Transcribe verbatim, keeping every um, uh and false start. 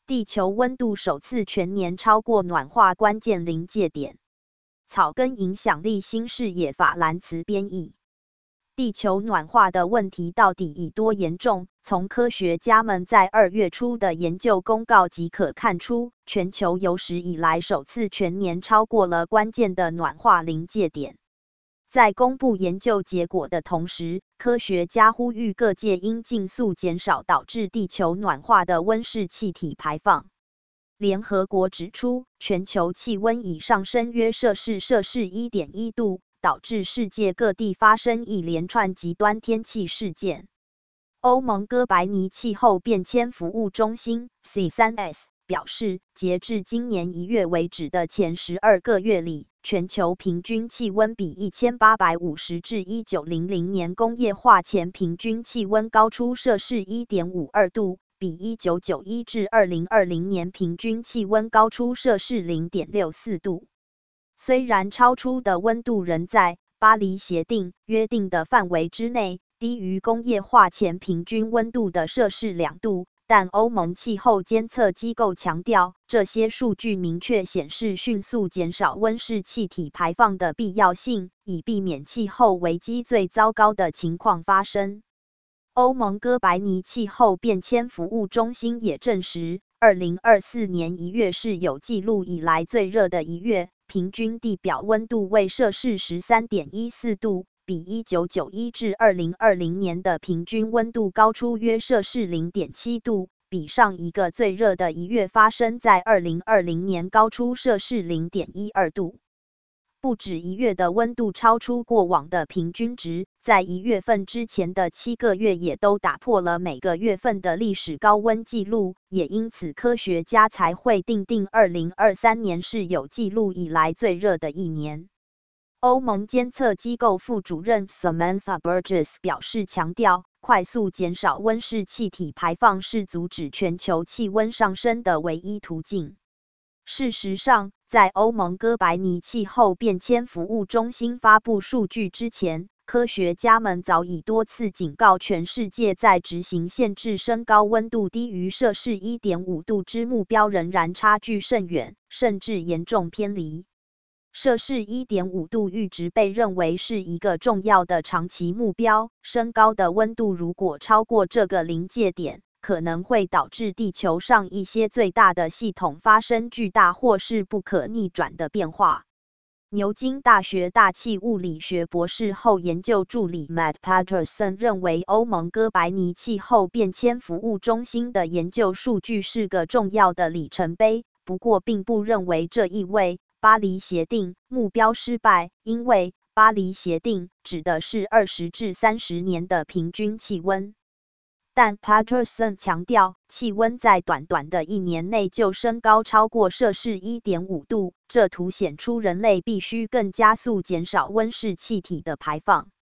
地球温度首次全年超过暖化关键临界点。草根影响力新视野法兰茨编译。地球暖化的问题到底已多严重？从科学家们在二月初的研究公告即可看出，全球有史以来首次全年超过了关键的暖化临界点。在公布研究结果的同时，科学家呼吁各界应尽速减少导致地球暖化的温室气体排放。联合国指出，全球气温已上升约摄氏摄氏 一点一 度，导致世界各地发生一连串极端天气事件。欧盟哥白尼气候变迁服务中心 C 三 S 表示，截至今年一月为止的前十二个月里，全球平均气温比一千八百五十至一九零零年工业化前平均气温高出摄氏 一点五二 度，比一九九一至二零二零年平均气温高出摄氏 零点六四 度。虽然超出的温度仍在巴黎协定约定的范围之内，低于工业化前平均温度的摄氏两度，但欧盟气候监测机构强调，这些数据明确显示迅速减少温室气体排放的必要性，以避免气候危机最糟糕的情况发生。欧盟哥白尼气候变迁服务中心也证实，二零二四年一月是有记录以来最热的一月，平均地表温度为摄氏 十三点一四 度，比一九九一至二零二零年的平均温度高出约摄氏 零点七 度，比上一个最热的一月发生在二零二零年高出摄氏 零点一二 度。不止一月的温度超出过往的平均值，在一月份之前的七个月也都打破了每个月份的历史高温记录，也因此科学家才会定定二零二三年是有记录以来最热的一年。欧盟监测机构副主任 Samantha Burgess 表示强调，快速减少温室气体排放是阻止全球气温上升的唯一途径。事实上，在欧盟哥白尼气候变迁服务中心发布数据之前，科学家们早已多次警告全世界，在执行限制升高温度低于摄氏 一点五 度之目标仍然差距甚远，甚至严重偏离。摄氏 一点五 度阈值被认为是一个重要的长期目标，升高的温度如果超过这个临界点，可能会导致地球上一些最大的系统发生巨大或是不可逆转的变化。牛津大学大气物理学博士后研究助理 Matt Patterson 认为，欧盟哥白尼气候变迁服务中心的研究数据是个重要的里程碑，不过并不认为这意味巴黎协定目标失败，因为巴黎协定指的是二十至三十年的平均气温。但 Patterson 强调，气温在短短的一年内就升高超过摄氏 一点五 度，这凸显出人类必须更加速减少温室气体的排放。